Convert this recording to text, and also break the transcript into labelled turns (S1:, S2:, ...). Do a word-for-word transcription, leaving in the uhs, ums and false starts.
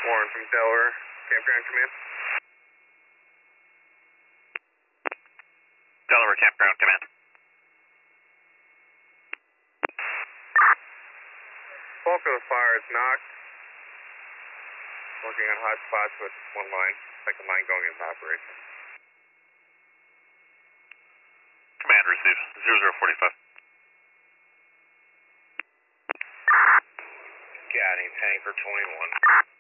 S1: Warren from Delaware, Campground Command.
S2: Delaware Campground Command.
S1: Bulk of the fire is knocked. Working on hot spots with one line, second line going into operation.
S2: Command received, zero zero forty-five.
S1: Got him, Tanker twenty-one.